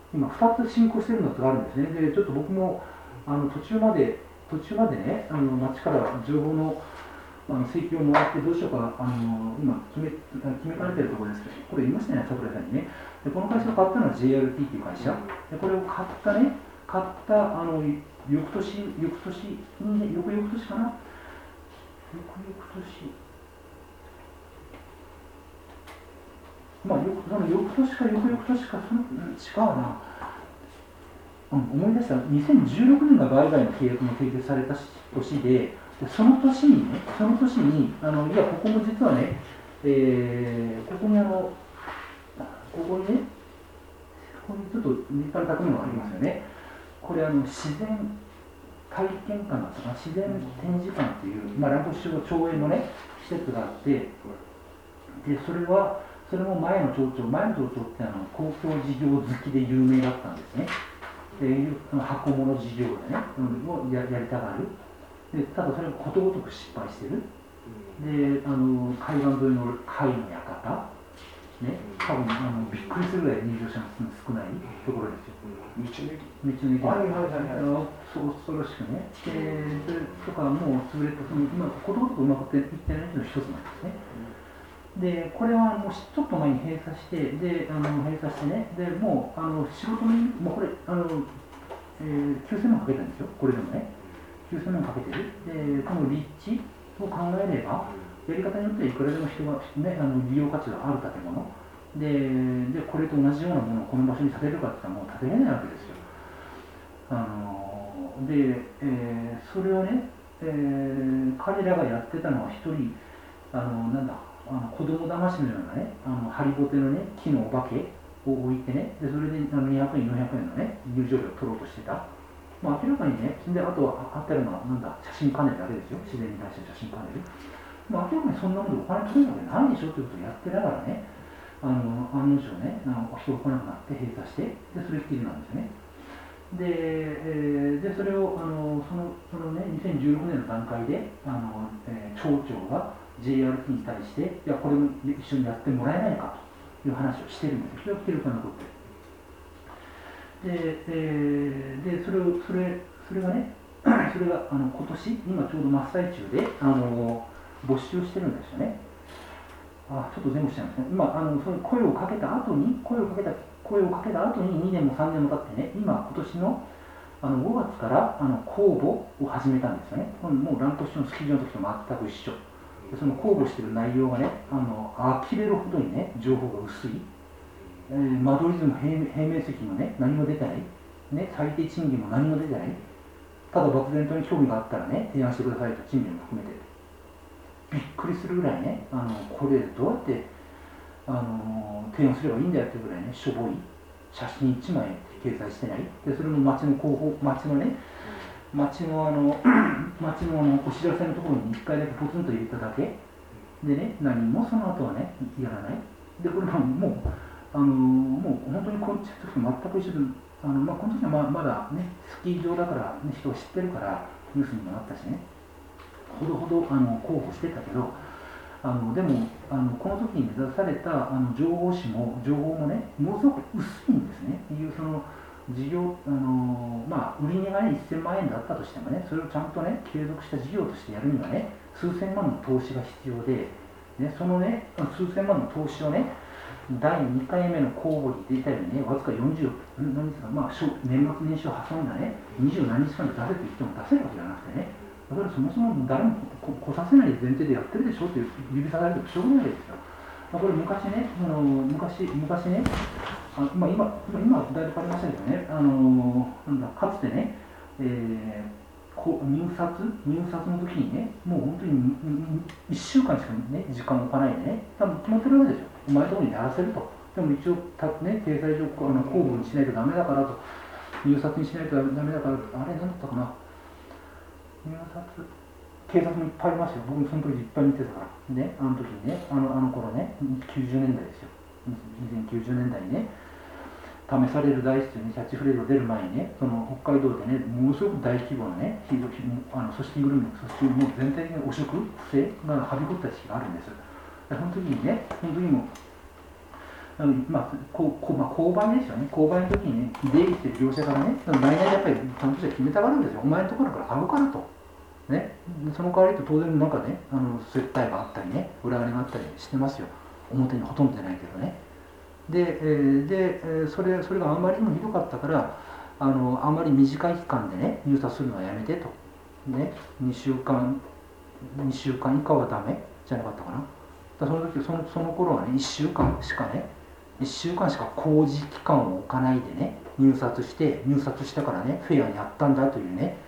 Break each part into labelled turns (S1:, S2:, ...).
S1: 今2つ進行しているのがあるんですね。でちょっと僕も途中までね、町から情報の請求をもらってどうしようか今決めかねているところですけど、これ言いましたね、桜井さんにね。でこの会社を買ったのは JRT っていう会社で、これを買った翌年かな、その翌年か翌々年か、違うな、思い出した、2016年が売買の契約も締結された年で、その年に、いや、ここも実はね、ここにね、ちょっと立派な建物がありますよね。これ自然体験館だったかな、自然展示館っていう、蘭越町町営のね、施設があって、でそれも前の町長って公共事業好きで有名だったんですね。箱物事業でね、をやりたがる。でただそれがことごとく失敗してる。で海岸沿いの貝の館ね、多分びっくりするぐらい入場者が少ないところですよ。道の駅恐ろしくね。でとかもう潰れて、今ことごとくうまくいってないの一つなんですね。でこれはもうちょっと前に閉鎖して、ね、でもう仕事にもうこれ9000万かけてるんですよ、これでもね。9000万かけてる。でこの立地を考えれば、やり方によってはいくらでも人が、ね、利用価値がある建物でこれと同じようなものをこの場所に建てるかって言ったらもう建てれないわけですよ。それをね、彼らがやってたのは一人子供騙しのようなね、ハリボテのね木のお化けを置いてね、でそれで200円400円のね入場料を取ろうとしてた。明らかにね、であとはあったような写真パネルだけですよ、自然に対して写真パネル。明らかにそんなものでお金取れるわけないでしょということをやってながらね、案の定ね、人が来なくなって閉鎖して、でそれっきりなんですよね。でそれをそのね、2016年の段階で町長が JRT に対して、いや、これも一緒にやってもらえないかという話をしてるんですよ、記録が残ってる。でそれがね、それが今年、今ちょうど真っ最中で募集してるんですよね。ちょっと前後しちゃいますね。その声をかけた後に2年も3年も経ってね、今年の5月から公募を始めたんですよね。もう蘭越町のスキー場の時と全く一緒で、その公募している内容がね、呆れるほどにね情報が薄い。間取り図も平面積もね何も出てない、ね、最低賃金も何も出てない。ただ漠然とに興味があったらね提案してくださいと、賃金も含めてびっくりするぐらいね、これどうやって提案すればいいんだよっていうぐらいね、しょぼい写真1枚掲載してない。でそれも町のお知らせのところに1回だけポツンと入れただけでね、何もその後はねやらない。でこれもう本当にこの時と全く一緒で、この時はまだねスキー場だから、ね、人が知ってるからニュースにもなったしね、ほどほど候補してたけど、でもこの時に出された情報もねものすごく薄いんですね。その事業売り値がね1000万円だったとしてもね、それをちゃんとね継続した事業としてやるにはね数千万の投資が必要で、そのね数千万の投資をね第2回目の公募に出たようにね、わずか40、年末年始を挟んだね、20何日間で出せと言っても出せるわけじゃなくてね、それそもそも誰も来させない前提でやってるでしょっていう指さされてもしょうがないですよ。これ昔ね、今だいぶ変わりましたけどね、かつてね、入札の時にね、もう本当に1週間しかね、時間を置かないでね、多分決まってるわけですよ。お前のところにやらせると。でも一応、経済上、公募にしないとダメだからと、入札にしないとダメだから、あれ、なんだったかな。入札、警察もいっぱいありますよ。僕もその時いっぱい見てたから。ね、あの時にね、あの頃ね、90年代ですよ。2090年代にね、試される大地という、ね、キャッチフレーズが出る前にね、その北海道でね、ものすごく大規模なね、組織ぐるみ、もう全体的に汚職、不正がはびこった時期があるんです。その時にも、 購買ですよね。購買の時にね、出入りしてる業者からね、来年やっぱり担当者決めたがるんですよ。お前のところから買うからと。ね、その代わりと当然なんかね、接待があったりね、裏金があったりしてますよ。表にほとんど出ないけどね。それがあまりにもひどかったから、あまり短い期間でね、入札するのはやめてと。ね、2週間以下はダメじゃなかったかな。だその時その頃はね、1週間しか工事期間を置かないでね、入札したからね、フェアにやったんだというね、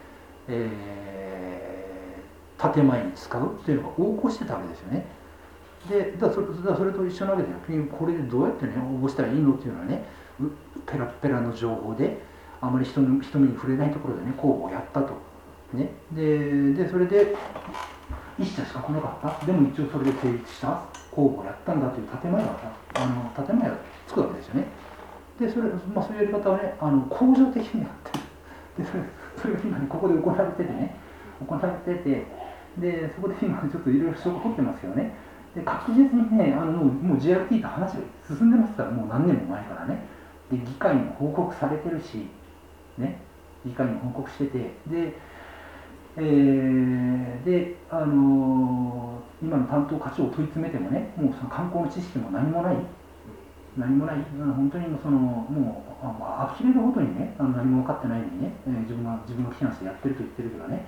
S1: 建前に使うっていうのが横行してたわけですよね。でそれと一緒なわけで、これでどうやってね応募したらいいのっていうのはね、ペラペラの情報であまり人目に触れないところでね公募をやったと、ね、でそれで1社しか来なかった。でも一応それで成立した公募をやったんだという建前がつくわけですよね。でそういうやり方をね恒常的にやってる。でそれが今ねここで行われててでそこで今ちょっといろいろ証拠取ってますけどね。で確実にねもう GRT と話が進んでますから、もう何年も前からね。で議会にも報告されてるしね、議会に報告してて、今の担当課長を問い詰めてもね、もうその観光の知識も何もない、本当にもう呆れるほどにね、何も分かってないのにね、自分が非難してやってると言ってるけどね、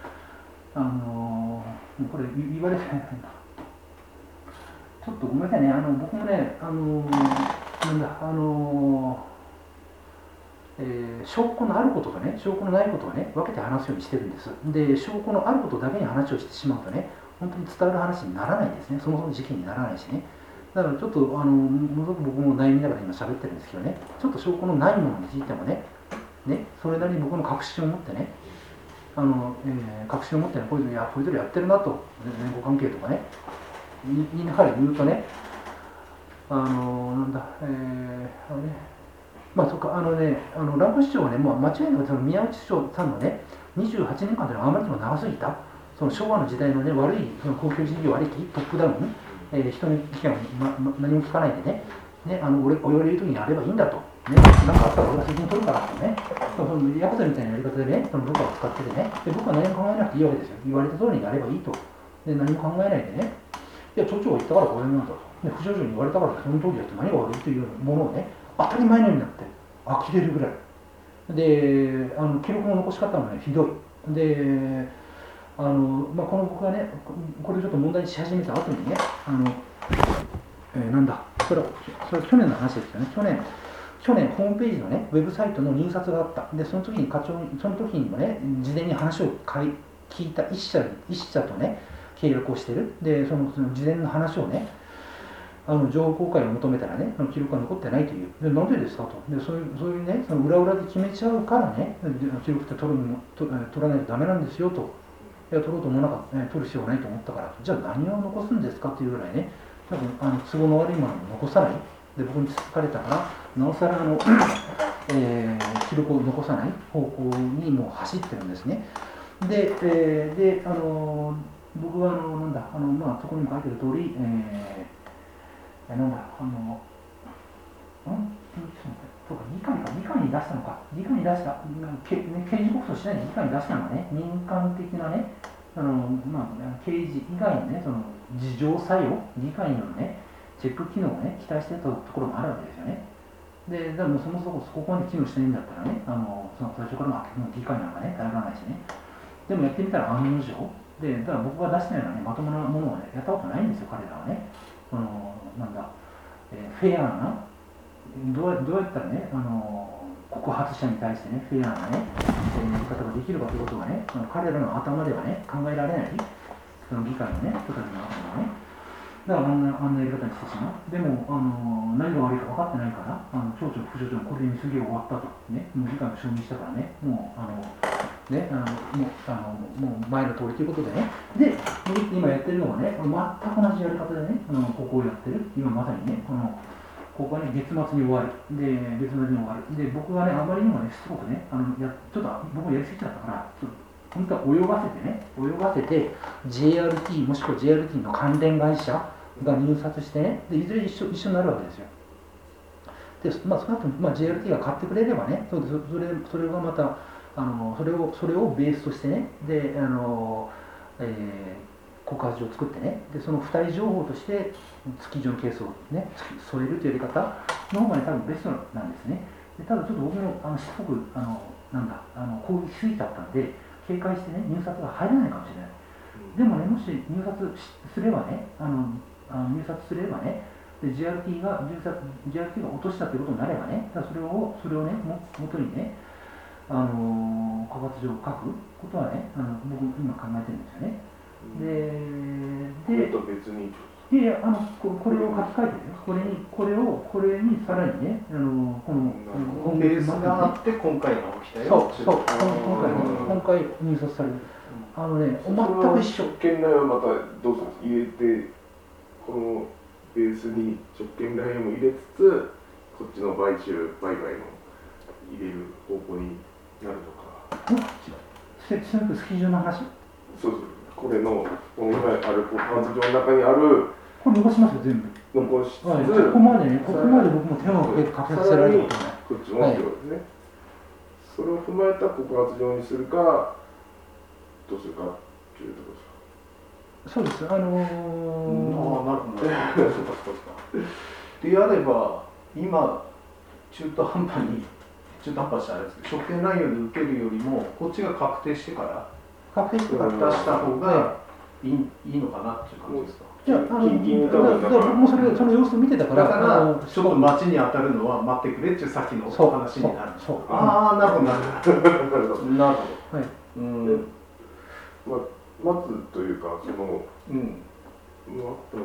S1: これ言われてちょっとごめんなさいね、僕もね、証拠のあることとね、証拠のないことをね、分けて話すようにしてるんです。で、証拠のあることだけに話をしてしまうとね、本当に伝わる話にならないですね。そもそも事件にならないしね。だからちょっと、ものすごく僕も悩みながら今喋ってるんですけどね、ちょっと証拠のないものについてもね、それなりに僕の確信を持ってね、こいつらやってるなと、連合関係とかね、言いながら言うとね、蘭越市長はね、間違いなく宮内市長さんのね、28年間というのはあまりにも長すぎた、その昭和の時代のね、悪いその公共事業ありき、トップダウン、人の意見を、何も聞かないでね、俺が言うときにやればいいんだと、なんかあったら俺が責任取るからとね、ヤクザみたいなやり方でね、その部下を使っててね、で僕は何も考えなくていいわけですよ。言われた通りにやればいいと。で何も考えないでね、いや、町長が言ったからこれなんだと。副町長に言われたからその通りやって何が悪いというものをね、当たり前のようになって呆れるぐらいで、記録の残し方もねひどいで、この僕がねこれちょっと問題にし始めた後にね、それは去年の話ですよね。去年ホームページのねウェブサイトの入札があった。でその時にもね事前に話を聞いた一社とね契約をしてる。でその事前の話をね情報公開を求めたらね、記録が残ってないという。でなんでですかと。でそういうね、その裏裏で決めちゃうからね、記録って取らないとダメなんですよと。いや、取ろうと思わなかった、取る必要がないと思ったから、じゃあ何を残すんですかっていうぐらいね、多分都合の悪いものも残さない。で、僕に疲れたから、なおさら記録を残さない方向にもう走ってるんですね。で、僕はそこにも書いてる通り、議会に出したのか、議会に出した、刑事告訴しないで議会に出したのはね、民間的なね、刑事以外のね、その自浄作用、議会のね、チェック機能をね、期待してたところもあるわけですよね。でもそもそもここまで機能してないんだったらね、その最初から議会なんかね、頼らないしね。でもやってみたら案の定で、だから僕が出したようなね、まともなものをね、やったことないんですよ、彼らはね。フェアな、どうやったらね、告発者に対してね、フェアなね、やり方ができるかということがね、彼らの頭ではね、考えられない、その議会のね、人たちの頭ではね、だからあんなやり方にしてしまう。でも、何が悪いか分かってないから、町長、副町長、これにすげえ終わったと、ね、もう議会が承認したからね、もう前の通りということでね、で、今やってるのがね、全く同じやり方でね、ここをやってる、今まさにね、ここはね、月末に終わる。で、僕がね、あまりにもね、しつこくね、ちょっと僕やりすぎちゃったから、本当は泳がせて、JRT もしくは JRT の関連会社が入札してね、でいずれ一緒になるわけですよ。 で、少なくとも、JLT が買ってくれればね、それがまたそれをベースとしてね、で告発状を作ってね、でその付帯情報として月以上のケースをね添えるというやり方の方がね多分ベストなんですね。でただちょっと僕もしつこく攻撃しすぎちゃったんで警戒してね入札が入らないかもしれない。でもねもし入札すればね入札すればねで JRT が落としたということになればね、それをね元にね告発状を書くことはね僕今考えてるんですよね。で
S2: 別に
S1: いやこれを書き換えてるよ。これにさらにねこの
S3: ベースがあって今回が起きたよ。
S1: そう今回入札される全く一緒。
S2: 職権内はまたどうする入れてこのベースに職権内も入れつつこっちの売買の入れる方向になるとか。
S1: スキー場の話。
S2: そうこれの今ある告発状の中にある
S1: これ残しますよ全部。
S2: 残しつつ、こ
S1: こまで僕も手をかけさせられることない。
S2: こっちもってことですね。それを踏まえた告発状にするかどうするかっていうところですか。
S1: そうです。
S3: なるほど。そうか。であれば今中途半端したあれですけど、職権内容で受けるよりもこっちが確定してから
S1: 確定してから
S3: 出した方がいいのかなっていう感じですか。
S1: いや僕もその様子を見てたから。
S3: だからちょっと町に当たるのは待ってくれっていうさっきの話になる。ああなるほどなるほど。はい。
S2: 待つというか待っても